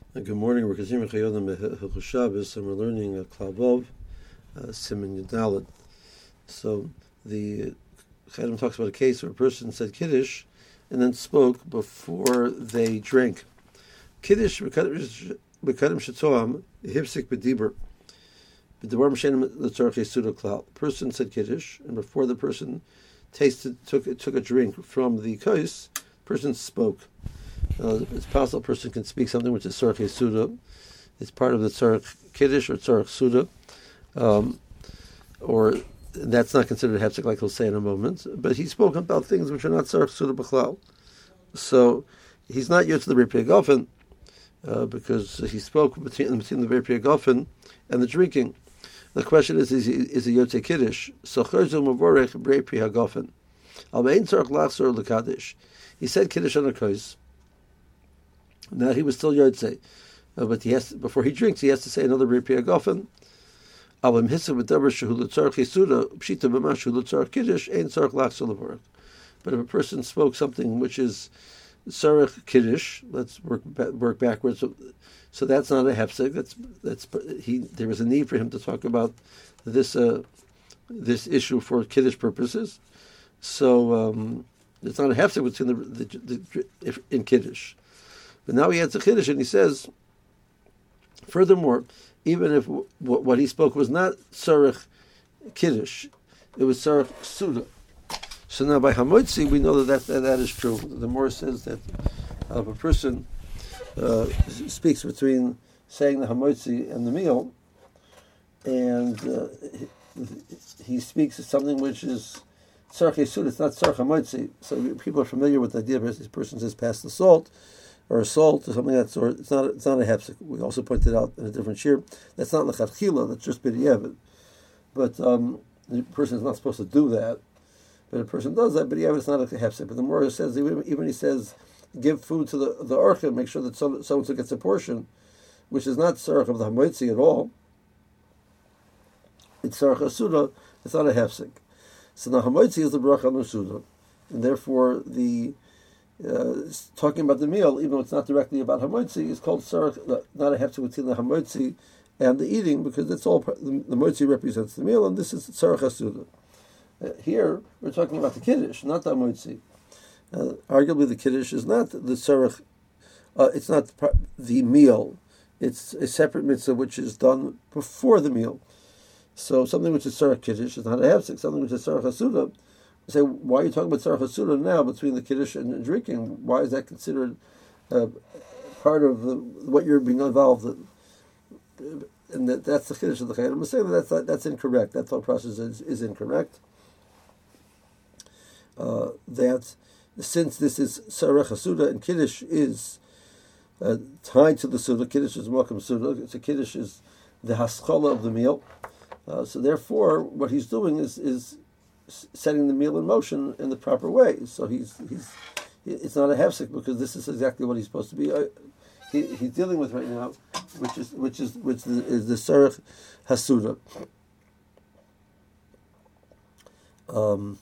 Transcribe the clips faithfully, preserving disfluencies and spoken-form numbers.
Uh, Good morning. We're continuing Chayodim Hilchos Shabbos, and we're learning uh, Klavov, uh, Siman Yudalit. So the Chayyim talks about a case where a person said Kiddush and then spoke before they drank. Kiddush b'kadim shetoam hipsik b'dibur b'devar m'shenim l'tzorach yisuda klal. Person said Kiddush, and before the person tasted took took a drink from the kos, person spoke. Uh, it's possible a person can speak something which is tzorach yisuda. It's part of the tzorach Kiddush or tzorach suda, um, or that's not considered hefsek, like he'll say in a moment. But he spoke about things which are not tzorach suda b'chlal. So he's not yet to the Brit Gofen, uh, because he spoke between, between the Brit Gofen and the drinking. The question is, is he, is he Yotze Kiddush? So Cherzu Mavorech Brit Gofen. Al Bein Tzorach Lachzor L'Kaddish. He said Kiddush on a kos. Now he was still Yotze, uh, but he has to, before he drinks, he has to say another Brit Gofen. Al Bein Hissa V'Daber Shehu L'Tzorach Yisuda Pshita B'Mashu L'Tzorach Kiddush Ein Tzorach Lachzor L'Vorech. But if a person spoke something which is Sarach Kiddush, let's work work backwards. So, so that's not a hefsek. That's that's he. There was a need for him to talk about this uh, this issue for Kiddush purposes. So um, it's not a hefsek between the, the, the, the if, in Kiddush. But now he adds a Kiddush and he says, furthermore, even if w- what he spoke was not Sarach Kiddush, it was Sarach Suda. So now by Hamotzi, we know that that, that is true. The Morah says that uh, if a person uh, speaks between saying the Hamotzi and the meal, and uh, he, he speaks something which is Tzarech Yesud, it's not Tzarech Hamotzi. So people are familiar with the idea that this person says pass the salt, or a salt, or something of that sort. It's not, it's not a hefsek. We also pointed out in a different shir, that's not L'chadchila, that's just B'diavad. But um, the person is not supposed to do that. But a person does that, but yeah, it's not a hefsek. But the Morah says, even, even he says, give food to the the orchim, make sure that someone so gets a portion, which is not tzarech of the hamotzi at all. It's tzarech asuda. It's not a hefsek. So the hamotzi is the bracha on suda, and therefore the uh, talking about the meal, even though it's not directly about hamotzi, is called tzarech, not a hefsek between the hamotzi and the eating, because it's all the, the hamotzi represents the meal, and this is tzarech asuda. Uh, here, we're talking about the Kiddush, not the Hamotzi. Uh, arguably, the Kiddush is not the Tzarech, uh, it's not the meal. It's a separate mitzvah which is done before the meal. So something which is Tzarech Kiddush is not a hefsek. Something which is Tzarech Hasuda, we say, why are you talking about Tzarech Hasuda now between the Kiddush and drinking? Why is that considered uh, part of the, what you're being involved in? And that, that's the Kiddush of the Chayyim. I'm saying that that's, that's incorrect. That thought process is, is incorrect. Uh, that since this is Sarech HaSuda and Kiddush is uh, tied to the Suda, Kiddush is Malkam Suda, so Kiddush is the Haskalah of the meal. Uh, so therefore, what he's doing is is setting the meal in motion in the proper way. So he's he's it's not a hefsek, because this is exactly what he's supposed to be. Uh, he, he's dealing with right now, which is which is which is the Sarech HaSuda. Um.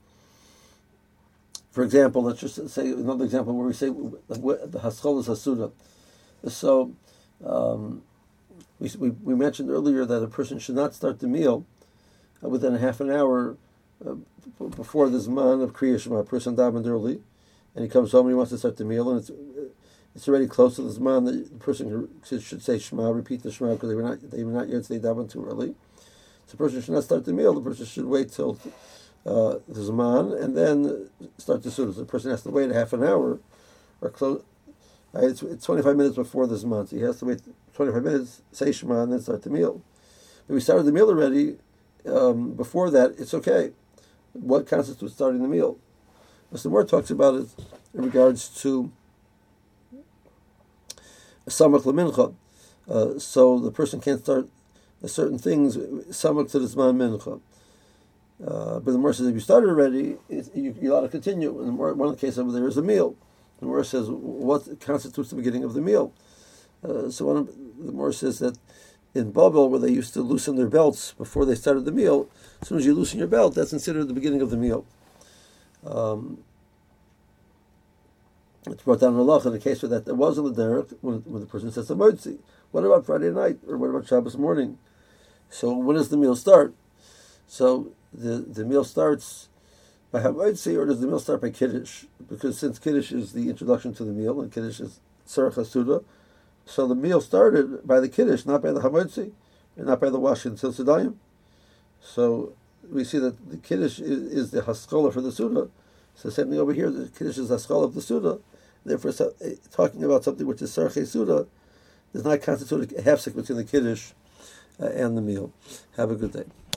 For example, let's just say another example where we say the haschol is hasuda. So um, we, we we mentioned earlier that a person should not start the meal uh, within a half an hour uh, before the zman of Kriya Shema. A person davened early, and he comes home and he wants to start the meal, and it's it's already close to the zman that the person should say Shema, repeat the Shema, because they were not they were not yet they davened too early. So the person should not start the meal. The person should wait till Uh, the Zman, and then start the Suda. So the person has to wait a half an hour, or close. Uh, it's, it's twenty-five minutes before the Zman, so he has to wait twenty-five minutes, say Shema, and then start the meal. If we started the meal already, um, before that, it's okay. What constitutes starting the meal? Mister Moore talks about it in regards to Samach L'Mincha. Uh, so the person can't start certain things Samach to the Zman Mincha. Uh, but the Morah says if you started already, it, you, you're allowed to continue. And the Morah, one of the cases over there is a meal. The Morah says what constitutes the beginning of the meal. Uh, so one of the Morah says that in Babel, where they used to loosen their belts before they started the meal, as soon as you loosen your belt, that's considered the beginning of the meal. Um, It's brought down in Allah in the case where that there was in the derech when, when the person says a moitzi. What about Friday night or what about Shabbos morning? So when does the meal start? So the the meal starts by Hamoitzi, or does the meal start by Kiddush? Because since Kiddush is the introduction to the meal, and Kiddush is Tzarech HaSuda, so the meal started by the Kiddush, not by the Hamoitzi, and not by the washing until Sedayim. So we see that the Kiddush is, is the Haskalah for the Suda. So same thing over here, the Kiddush is the Haskalah of the Suda. Therefore, so, uh, talking about something which is Tzarech HaSuda does not constitute a half-sick between the Kiddush uh, and the meal. Have a good day.